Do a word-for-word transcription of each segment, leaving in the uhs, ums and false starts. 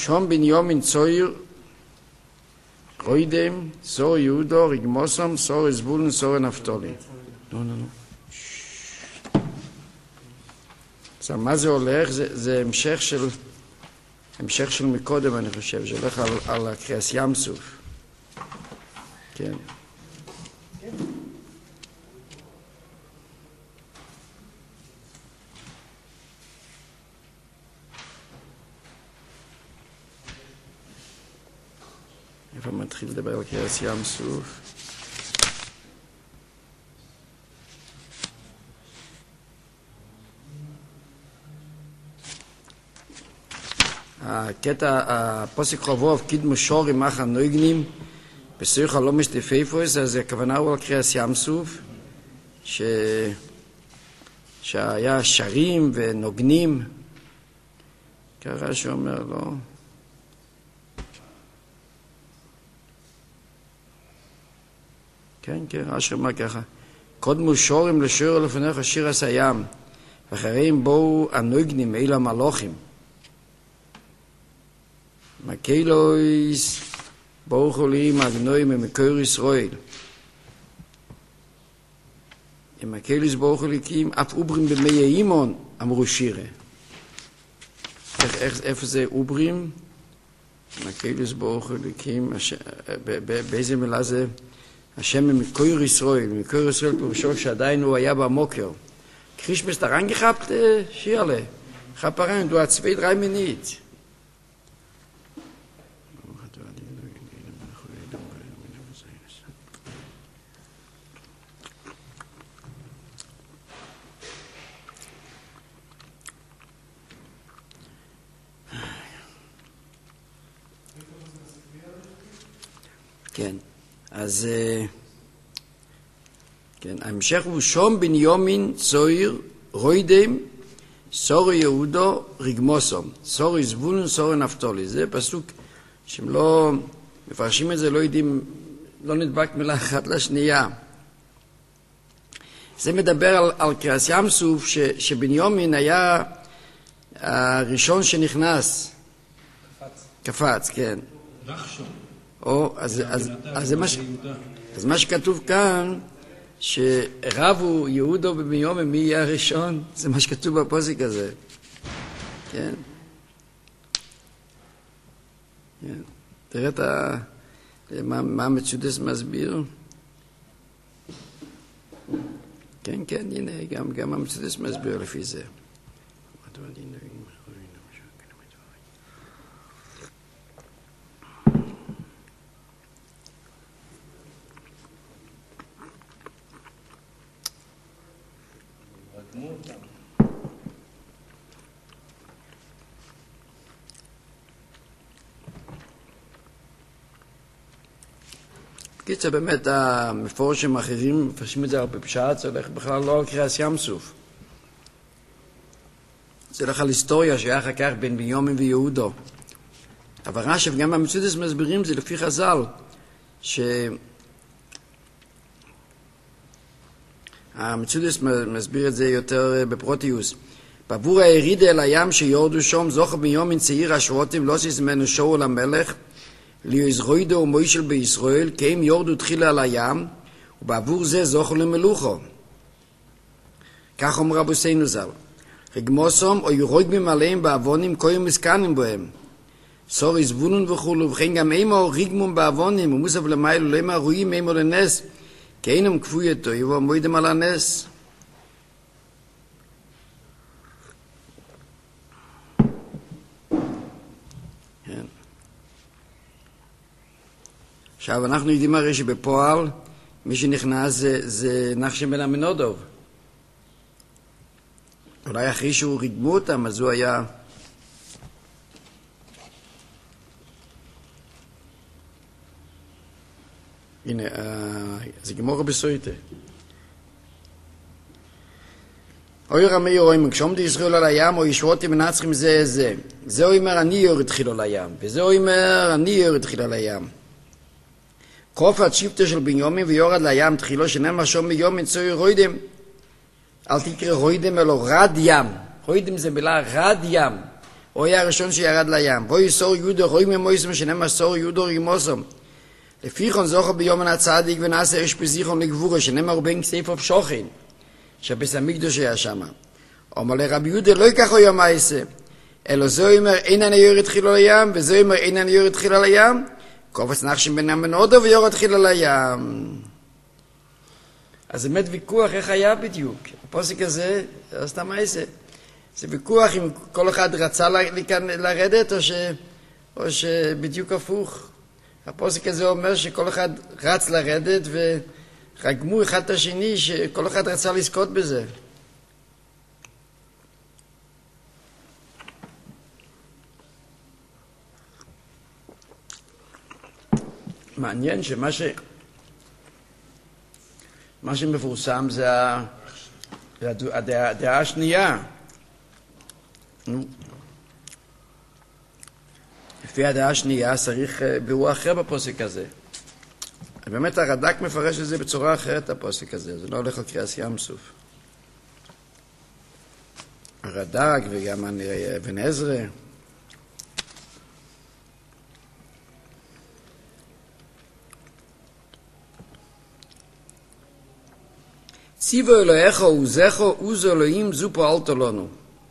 שום בנימין צויר, רוידם, סור יהודו, רגמוסום, סור זבולון, סור נפתולי. לא, לא, לא. אז מה זה הולך? זה, זה המשך של, המשך של מקודם, אני חושב, זה הולך על, על הקריאס ים סוף. כן. איפה מתחיל לדבר על קריאס ים סוף? הקטע, הפוסק חובוב, קידמו שורים מחר נויגנים, בסויך לא משתפייפוס, אז הכוונה הוא על קריאס ים סוף, ש... שהיה שרים ונוגנים, ככה שאומר לו, כן, כן, רש"י אומר ככה, קודמו שורים לשור לפניך שיר הסיים, ואחריהם בואו הנויגנים, אלו המלוכים, מקלויס ברוך עולים הגנויים ממקור ישראל. עם מקלויס ברוך עולים אף אוברים במי אימון אמרו שירה. איך, איך, איפה זה אוברים? מקלויס ברוך עולים, באיזה מילה זה? השם ממקור ישראל. ממקור ישראל פירושו שעדיין הוא היה במוקר. קרישמס da reingehabt, Schirle. Chaparein, du hast zwei, drei Minuten. כן, אז כן, ההמשך הוא שום בנימין צויר רוידם סור יהודו רגמוסום, סור זבולון סור נפתולי. זה פסוק שהם לא מפרשים את זה, לא יודעים, לא נדבק מילה אחת לשנייה. זה מדבר על, על קריאס ים סוף, ש, שבנימין היה הראשון שנכנס. קפץ. קפץ, כן. נחשון. או, אז, אז, אז, זה מה, אז מה שכתוב כאן, שרבו יהודו ובנימין מי יהיה הראשון, זה מה שכתוב בפוסק הזה. כן? כן. תראה את ה... מה, מה המצודס מסביר? כן, כן, הנה, גם, גם המצודס מסביר לפי זה. קיצר, באמת, המפורשים האחרים מפרשים את זה הרבה פשט, זה הולך בכלל לא על קריאס ים סוף. זה הולך על היסטוריה שהיה אחר כך בין בנימין ויהודו. אבל רש"י וגם המצודס מסבירים זה לפי חז"ל, ש... המצודס מסביר את זה יותר בפרוטיוס. בעבור הירידה אל הים שיורדו שום, זוכר בנימין צעיר השבוטים, לא סיס ממנו שאול למלך, ליזרוידו ומוישל בישראל, כי הם יורדו תחילה על הים, ובעבור זה זוכר למלוכו. כך אומר רבוסינו ז"ל. רגמוסום או ירויגמים עליהם בעוונים, כהים מסכנים בהם. סורי זבולון וכולו, וכן גם אימו רגמום בעוונים, ומוסף למיילו למה רואים אימו לנס, כי אינם כפוי אותו, יבוא מוידם על הנס. כן. עכשיו, אנחנו יודעים הרי שבפועל, מי שנכנס זה, זה נחשם בן עמינודוב. אולי אחרי שהוא רגמו אותם, אז הוא היה... הנה, זה גמור בסויטה. אוי רמי רואים, כשעומדי ישראל על הים, או ישרותי מנצחים זה זה. זה אומר, אני יורד תחיל על הים. וזה אומר, אני יורד תחיל על הים. קופת שבטה של בנימין ויורד לים תחילו, שנאמר שום ביומין צוי רוידם. אל תקרא רוידם, אלא רד ים. רוידם זה מילה רד ים. הוא היה הראשון שירד לים. בו יסור יהודו רוי ממויסם שנאמר סור יהודו רימוסם. לפי כן זוכר ביומן הצדיק ונעשה יש פזיכון לגבורה שנאמר בין כסף שוכן. שבס המקדוש היה שמה. אומר לרבי יהודה לא ייקח יום העשה. אלא זו אומר אין אני יורד תחילה לים וזו אומר אין אני יורד תחילה לים. קופץ נחשים בין המנודו ויורד תחילה לים. אז באמת ויכוח איך היה בדיוק. הפוסק הזה, סתם העשה. זה ויכוח אם כל אחד רצה לרדת או, ש... או שבדיוק הפוך. הפוסק הזה אומר שכל אחד רץ לרדת ורקמו אחד את השני שכל אחד רצה לזכות בזה. מעניין שמה ש... מה שמפורסם זה הדעה, הדעה השנייה. נו. לפי הדעה השנייה צריך בירור אחר בפוסק הזה. באמת הרד"ק מפרש את זה בצורה אחרת הפוסק הזה, זה לא הולך על קריאת ים סוף. הרד"ק וגם אבן עזרא. ציוו אלוהיך עוזךו עוז אלוהים זו פעלת לנו.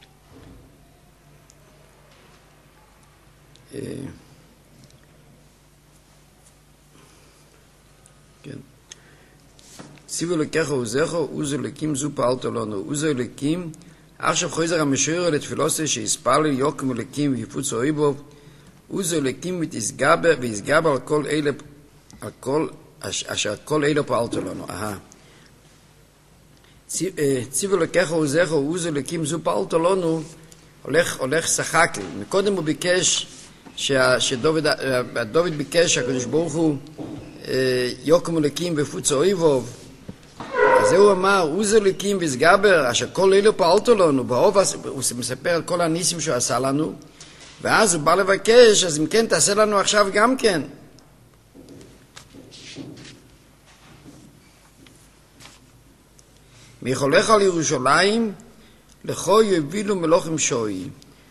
כן. ציוו אלוהיך עוזךו עוז אלוהים זו פעלת לנו. עוז אלוהים עכשיו חוזר המשורר לתפילוסי שיספל יוקם אלוהים ויפוץ אויבו. עוז אלוהים ותסגבר ויסגבר על כל אלה על כל אשר כל אלה פעלת לנו. אהה. ציוו אלוהיך עוזךו עוז אלוהים זו פעלת לנו הולך הולך שחק לי. מקודם הוא ביקש שדוד דוד ביקש שהקדוש ברוך הוא יוקם אלוהים ויפוץ אויבו. אז הוא אמר עוז אלוהים ויסגבר אשר כל אלו פעלת לנו. באוב הוא מספר על כל הניסים שהוא עשה לנו ואז הוא בא לבקש אז אם כן תעשה לנו עכשיו גם כן. מחולך על ירושלים לכו יובילו מלוכים שוי.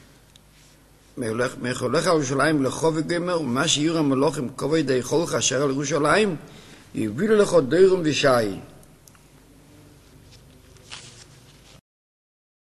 מחולך על ירושלים לכו וגמר ומה שיהיו המלוכים כובד יכולך אשר על ירושלים יובילו לכו דרום ושי.